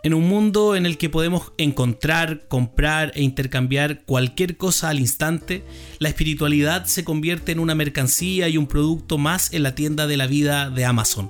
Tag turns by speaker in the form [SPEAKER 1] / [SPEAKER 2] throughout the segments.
[SPEAKER 1] En un mundo en el que podemos encontrar, comprar e intercambiar cualquier cosa al instante, la espiritualidad se convierte en una mercancía y un producto más en la tienda de la vida de Amazon.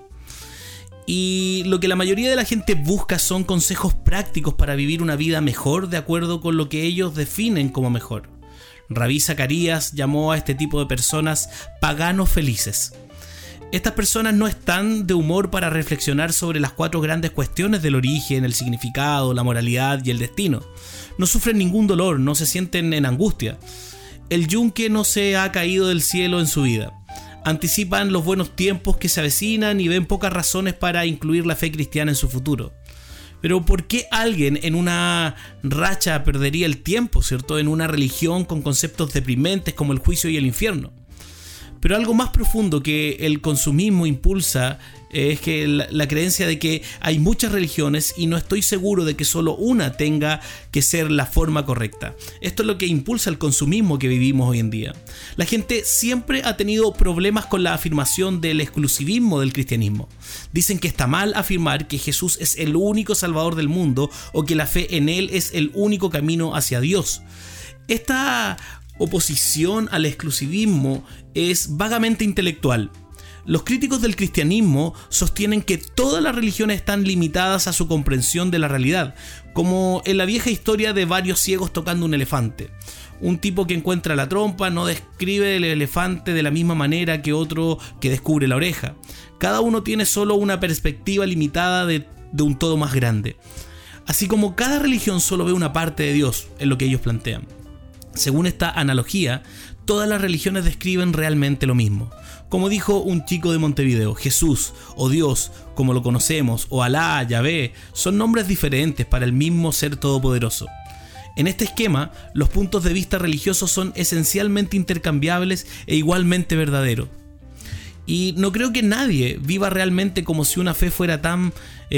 [SPEAKER 1] Y lo que la mayoría de la gente busca son consejos prácticos para vivir una vida mejor de acuerdo con lo que ellos definen como mejor. Rabí Zacarías llamó a este tipo de personas paganos felices. Estas personas no están de humor para reflexionar sobre las 4 grandes cuestiones del origen, el significado, la moralidad y el destino. No sufren ningún dolor, no se sienten en angustia. El yunque no se ha caído del cielo en su vida. Anticipan los buenos tiempos que se avecinan y ven pocas razones para incluir la fe cristiana en su futuro. Pero ¿por qué alguien en una racha perdería el tiempo, ¿cierto?, en una religión con conceptos deprimentes como el juicio y el infierno? Pero algo más profundo que el consumismo impulsa es que la creencia de que hay muchas religiones y no estoy seguro de que solo una tenga que ser la forma correcta. Esto es lo que impulsa el consumismo que vivimos hoy en día. La gente siempre ha tenido problemas con la afirmación del exclusivismo del cristianismo. Dicen que está mal afirmar que Jesús es el único salvador del mundo o que la fe en él es el único camino hacia Dios. Esta oposición al exclusivismo es vagamente intelectual. Los críticos del cristianismo sostienen que todas las religiones están limitadas a su comprensión de la realidad, como en la vieja historia de varios ciegos tocando un elefante. Un tipo que encuentra la trompa no describe el elefante de la misma manera que otro que descubre la oreja. Cada uno tiene solo una perspectiva limitada de un todo más grande. Así como cada religión solo ve una parte de Dios, en lo que ellos plantean. Según esta analogía, todas las religiones describen realmente lo mismo. Como dijo un chico de Montevideo, Jesús o Dios, como lo conocemos, o Alá, Yahvé, son nombres diferentes para el mismo ser todopoderoso. En este esquema, los puntos de vista religiosos son esencialmente intercambiables e igualmente verdaderos. Y no creo que nadie viva realmente como si una fe fuera tan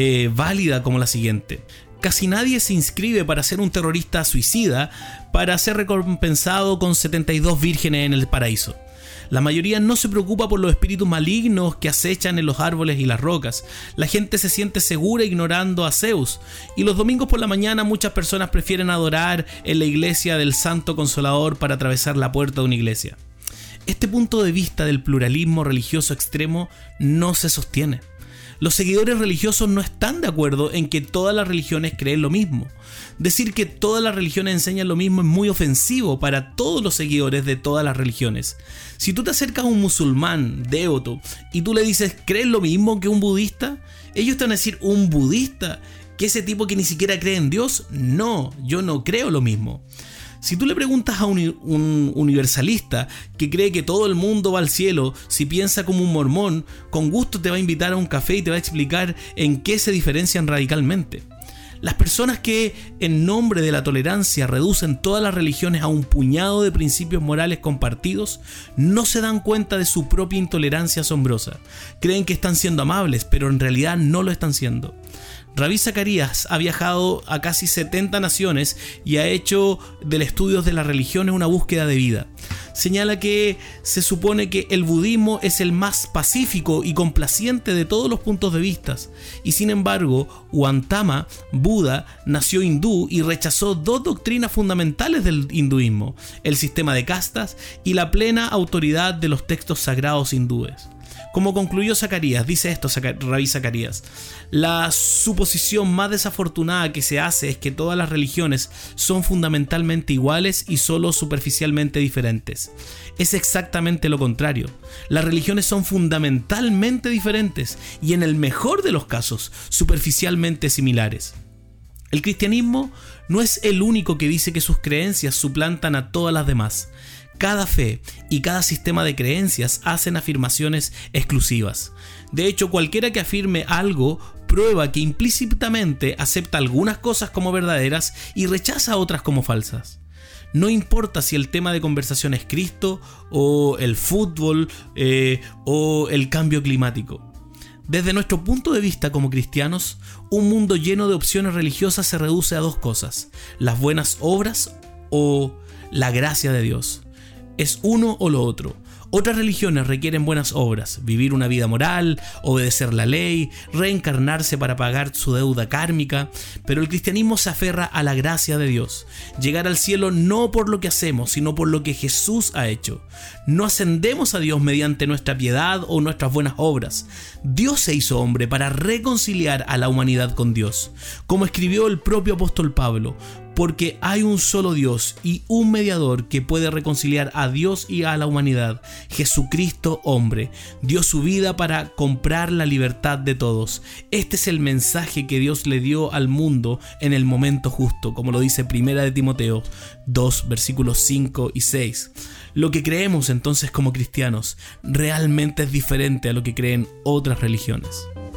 [SPEAKER 1] válida como la siguiente. Casi nadie se inscribe para ser un terrorista suicida para ser recompensado con 72 vírgenes en el paraíso. La mayoría no se preocupa por los espíritus malignos que acechan en los árboles y las rocas. La gente se siente segura ignorando a Zeus. Y los domingos por la mañana muchas personas prefieren adorar en la iglesia del Santo Consolador para atravesar la puerta de una iglesia. Este punto de vista del pluralismo religioso extremo no se sostiene. Los seguidores religiosos no están de acuerdo en que todas las religiones creen lo mismo. Decir que todas las religiones enseñan lo mismo es muy ofensivo para todos los seguidores de todas las religiones. Si tú te acercas a un musulmán devoto y tú le dices ¿crees lo mismo que un budista? Ellos te van a decir ¿un budista? ¿Que ese tipo que ni siquiera cree en Dios? No, yo no creo lo mismo. Si tú le preguntas a un universalista que cree que todo el mundo va al cielo, si piensa como un mormón, con gusto te va a invitar a un café y te va a explicar en qué se diferencian radicalmente. Las personas que, en nombre de la tolerancia, reducen todas las religiones a un puñado de principios morales compartidos, no se dan cuenta de su propia intolerancia asombrosa. Creen que están siendo amables, pero en realidad no lo están siendo. Rabí Zacarías ha viajado a casi 70 naciones y ha hecho del estudio de las religiones una búsqueda de vida. Señala que se supone que el budismo es el más pacífico y complaciente de todos los puntos de vista, y sin embargo, Gautama, Buda, nació hindú y rechazó 2 doctrinas fundamentales del hinduismo: el sistema de castas y la plena autoridad de los textos sagrados hindúes. Como concluyó Zacarías, dice esto Rabí Zacarías: la suposición más desafortunada que se hace es que todas las religiones son fundamentalmente iguales y solo superficialmente diferentes. Es exactamente lo contrario. Las religiones son fundamentalmente diferentes y, en el mejor de los casos, superficialmente similares. El cristianismo no es el único que dice que sus creencias suplantan a todas las demás. Cada fe y cada sistema de creencias hacen afirmaciones exclusivas. De hecho, cualquiera que afirme algo prueba que implícitamente acepta algunas cosas como verdaderas y rechaza otras como falsas. No importa si el tema de conversación es Cristo o el fútbol o el cambio climático. Desde nuestro punto de vista como cristianos, un mundo lleno de opciones religiosas se reduce a 2 cosas: las buenas obras o la gracia de Dios. Es uno o lo otro. Otras religiones requieren buenas obras, vivir una vida moral, obedecer la ley, reencarnarse para pagar su deuda kármica, pero el cristianismo se aferra a la gracia de Dios. Llegar al cielo no por lo que hacemos, sino por lo que Jesús ha hecho. No ascendemos a Dios mediante nuestra piedad o nuestras buenas obras. Dios se hizo hombre para reconciliar a la humanidad con Dios. Como escribió el propio apóstol Pablo, porque hay un solo Dios y un mediador que puede reconciliar a Dios y a la humanidad, Jesucristo hombre. Dio su vida para comprar la libertad de todos. Este es el mensaje que Dios le dio al mundo en el momento justo, como lo dice 1 de Timoteo 2, versículos 5 y 6. Lo que creemos entonces como cristianos realmente es diferente a lo que creen otras religiones.